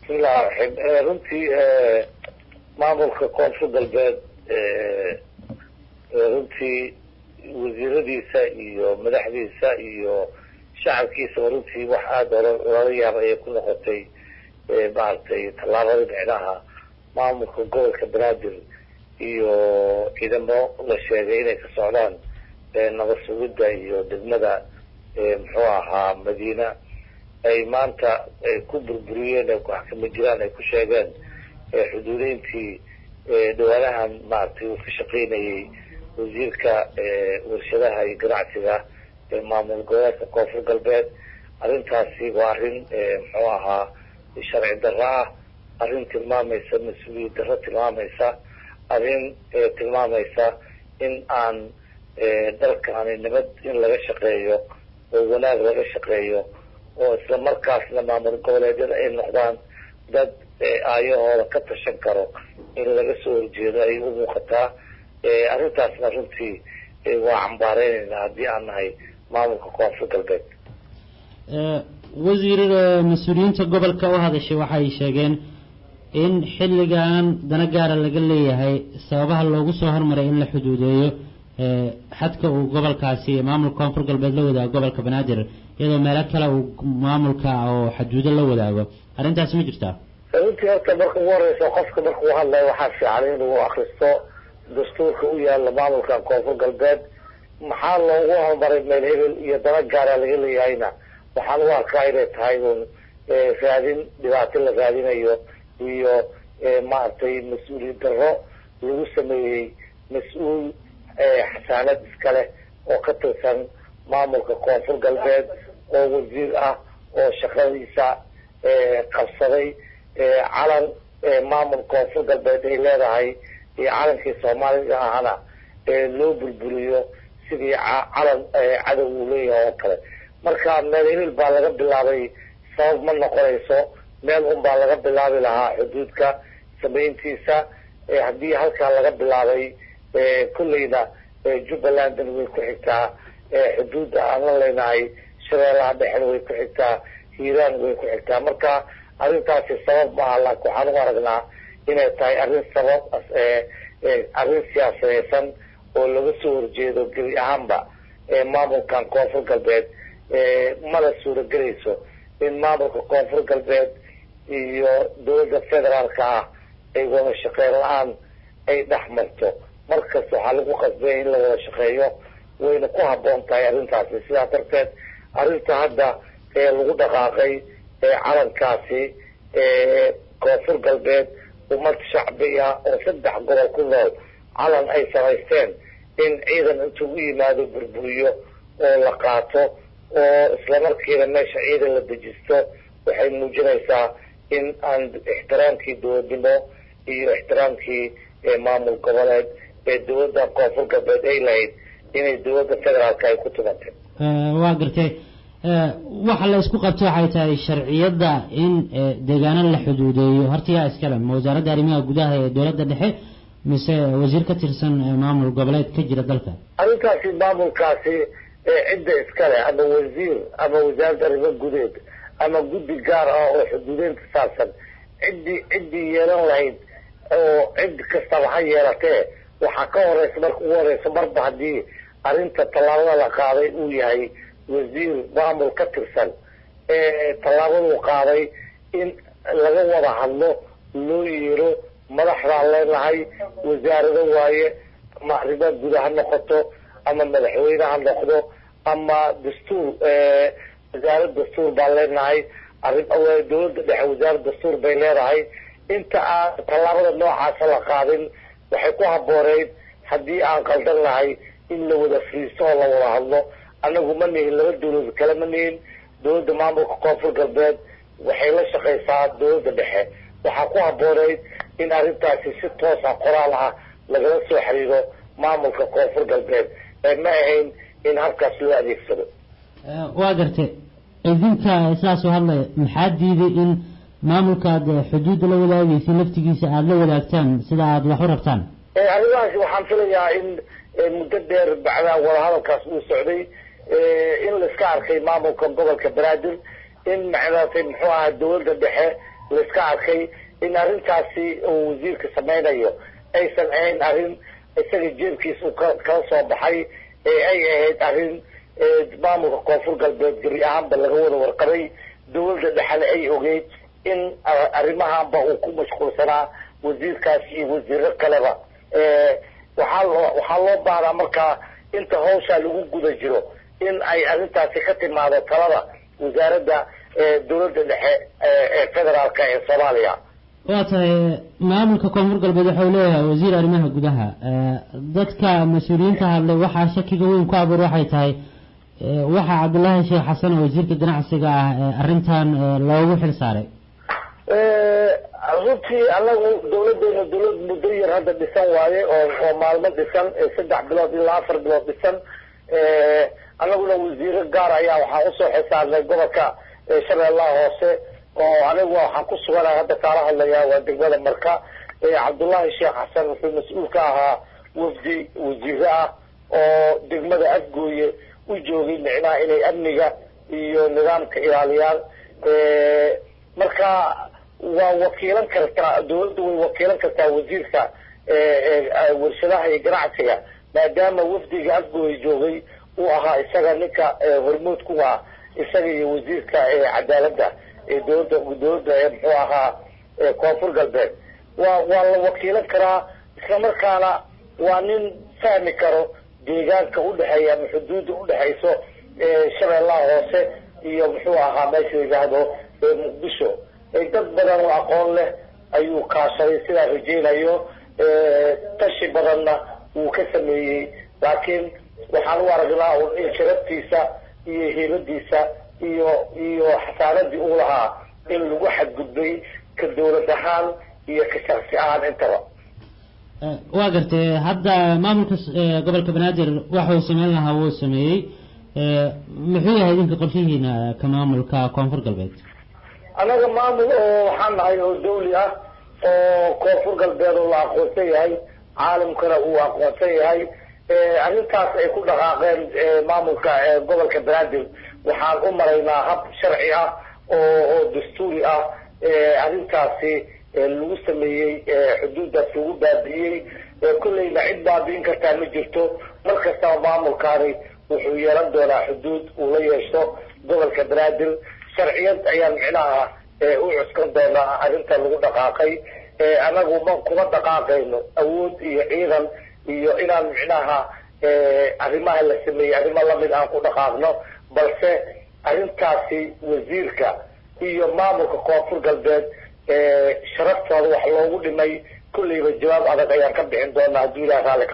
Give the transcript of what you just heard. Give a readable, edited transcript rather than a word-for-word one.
بسم الله الرحمن الرحيم runtii maamulka koonfur galbeed runtii wasiiradiisa iyo madaxdiisa iyo shacabkiisa runtii wax aad loola yaabay ay ku noqotay maartay tallaabada dhinaca maamulka gobolka Banaadir iyo ciidamo la sheegay inay ka socdaan nabad sugidda iyo degmada muxuu ahaa Madiina ay maanta ku burburiyeen ay ku xakameeyeen jiraan ay ku sheegeen xuduudeyntii dawladahan maartay uu ka shaqeynayay wasiirka warshadaha iyo ganacsiga maamul gobolka koonfur galbeed arrintaasi waa arrin muxuu ahaa sharci darro ah arrin tilmaamaysa mas'uuliyad darro tilmaamaysa arrin tilmaamaysa in aan dalkan nabad in laga shaqeeyo oo wanaag laga shaqeeyo oo isla markaasna maamul goboleedyada ay noqdaan dad ayahooda ka tashan karo in laga soo horjeedo ay u muuqataa arrintaasna runtii waa cambaareynayna haddii aan nahay maamulka koonfur galbeed wasiir mas-uuliyiinta gobolka u hadashay waxay sheegeen in xilligan dana gaara laga leeyahay sababaha loogu soo hormaray in la xuduudeeyo xadka uu gobolkaasi maamulka koonfur galbeed la wadaago gobolka Banaadir iyadoo meelo kale uu maamulka oo xuduudo la wadaago arrintaas ma jirtaa runtii horta marka ugu horeysa qofka marka uu hadlayo waxaa fiican inuu akhristo dastuurka u yaalla maamulka koonfur galbeed maxaa loogu hormaray meel hebel iyo dana gaara laga leeyahayna waxaan u arkaa inay tahay uun raadin dhibaato la raadinayo iyo maartay mas-uuliyad darro lagu sameeyey mas-uul xasaanad iskale oo ka tirsan maamulka koonfur galbeed oo wasiir ah oo shaqadiisa qabsaday calan maamul koonfur galbeed ay leedahay iyo calankii Soomaaliga ahana loo burburiyo sidii calan cadow uu leeyahay oo kale marka meel hebel baa laga bilaabay sabab ma noqonayso meel un baa laga bilaabi lahaa xuduudka sameyntiisa haddii halkaa laga bilaabay kulleyna Jubbaland way ku xigtaa xuduudda aan la leenahay Shabeellaha Dhexe way ku xigtaa Hiiraan way ku xigtaa marka arrintaasi sabab ma aha laakiin waxaan u aragnaa inay tahay arrin sabab arrin siyaasadeysan oo laga soo horjeedo gebi ahaanba maamulkan koonfur galbeed mana suuragelayso in maamulka koonfur galbeed iyo dowladda federaalka ah ay wada shaqeyn la-aan ay dhex marto markas waxaa lagu qasbay in la wada shaqeeyo wayna ku habboon tahay arrintaasi sidaa darteed arrinta hadda lagu dhaqaaqay calankaasi koonfur galbeed ummad shacbi ah oo 3 gobol ku nool calan ay samaysteen in ciidan intuu u yimaado burburiyo oo la qaato oo isla markiiba meesha ciidan la dejisto waxay muujinaysaa in aan ixtiraamkii dowladnimo iyo ixtiraamkii maamul goboleed dowladda koonfur galbeed ay lahayd inay dowladda federaalka ay ku tumatay waa gartay waxa la isku qabtay waxay tahay sharciyada in deegaano la xuduudeeyo horta yaa iskale wasaaradda arrimaha gudaha ee dowladda dhexe mise wasiir ka tirsan maamul goboleed ka jira dalka arrintaasi maamulkaasi cidda iskale ama wasiir ama wasaaradda arrimaha gudeed ama guddi gaar ah oo xuduudeynta saabsan ciddii yeelan lahayd oo cid kastaba ha yeelatee waxaa ka horeysa marka ugu horeysa marba haddii arrinta tallaabada la qaaday uu yahay wasiir maamul ka tirsan tallaabaduu qaaday in laga wada hadlo loo yeero madaxdaan leenahay wasaarado waaye ama arrimaha gudaha ha noqoto ama madaxweyne ha noqdo ama dastuur wasaarad dastuur baan leenahay dowladda dhexe wasaarad dastuur bay leedahay inta aan tallaabada noocaasa la qaadin waxay ku habbooneyd haddii aan qaldan lahay in la wada fariisto oo la wada hadlo anagu ma nihin laba dowlad kale ma nihin dowladda maamulka koonfur galbeed waxay la shaqaysaa dowladda dhexe waxaa ku habbooneyd in arrintaasi si toosa qoraal ah lagala soo xiriiro maamulka koonfur galbeed ma ahayn in halkaas loo adeegsado waa gartay idinka sidaas u hadlay maxaa diiday in maamulkaad xuduudda la wadaagaysa laftigiisa aada la wadaagtaan sida aada wax u rabtaan arrimahaasi waxaan filayaa in muddo dheer bacdaa wadahadalkaas uu socday in la iska arkay maamulka gobolka Banaadir in macnaheedu muxuu ahaa dowladda dhexe laiska arkay in arrintaasi uu wasiirka samaynayo aysan ahayn arrin isaga jeebkiisa uu kala soo baxay ee ay ahayd arrin maamulka koonfur galbeed gebi ahaanba laga wada warqabay dawladda dhexale ay ogeyd in arrimahaanba uu ku mashquulsanaa wasiirkaas iyo wasiiro kaleba waxaa loo baahnaa markaa inta hawshaa lagu guda jiro in ay arrintaasi ka timaado talada wasaaradda dawladda dhexe ee federaalka ee soomaaliya waa tahay maamulka koonfur galbeed waxau leeyahay wasiir arrimaha gudaha dadka mas-uuliyiinta hadlay waxaa shakiga weyn ku abuur waxay tahay waxaa cabdullaahi sheekh xasan oo wasiirka ganacsiga ah arrintan loogu xil saaray runtii anagu dawladeena dawlad muddo yar hadda dhisan waaye oo maalmo dhisan 3 bilood ilaa 4 bilood dhisan anaguna wasiiro gaar ayaa waxaan usoo xisaabnay gobolka shabeellaha hoose oo anigu waxaan ku suganahay hadda kaala hadlayaa waa degmada marka cabdullaahi sheekh xasan wuxuu mas-uul ka ahaa wafdi wasiiro ah oo degmada afgooye u joogay micnaha inay amniga iyo nidaamka ilaaliyaan marka waa wakiilan kartaa dawladdu way wakiilan kartaa wasiirka warshadaha iyo ganacsiga maadaama wafdiga afgooye joogay uu ahaa isaga ninka hormood ku ah isaga iyo wasiirka cadaaladda dawladda muxuu ahaa koonfur galbeed waa la wakiilan karaa isla markaana waa nin fahmi karo deegaanka udhexeeya ama xuduudda udhexayso shabeellaha hoose iyo muxuu ahaa meesha la yidhaahdo muqdisho dad badan oo aqoon leh ayuu kaashaday sidaa rajaynayo tashi badanna wuu ka sameeyey laakiin waxaan u aragnaa in sharaftiisa iyo heebadiisa iyo xasaaradii uu lahaa in lagu xadgudbay ka dawlad ahaan iyo ka shaksi ahaan intaba waa gartay hadda maamulka gobolka banaadir waxuu sameyn lahaa wuu sameeyey muxuu yahay idinka qorshihiina ka maamulka koonfur galbeed anaga maamul oo waxaan nahay oo dawli ah oo koonfur galbeed oo la aqoonsan yahay caalamkana uu aqoonsan yahay arrintaas ay ku dhaqaaqeen maamulka gobolka banaadir waxaan u maraynaa hab sharci ah oo dastuuri ah arrintaasi lagu sameeyey xuduuddaas lagu baabi'iyey kulleyna cid baabi'in kartaa ma jirto mar kastaba maamulkaani wuxuu yeelan doonaa xuduud uu la yeesho gobolka banaadir sharciyad ayaan micnaha u cuskan doonaa arrinta lagu dhaqaaqay anagu kuma dhaqaaqayno awood iyo ciidan iyo inaan micnaha arrimaha la sameeyey arrimo lamid aan ku dhaqaaqno balse arrintaasi wasiirka iyo maamulka koonfur galbeed sharaftooda wax loogu dhimay kulleyba jawaab adag ayaan ka bixin doonaa hadduu ilaah raalli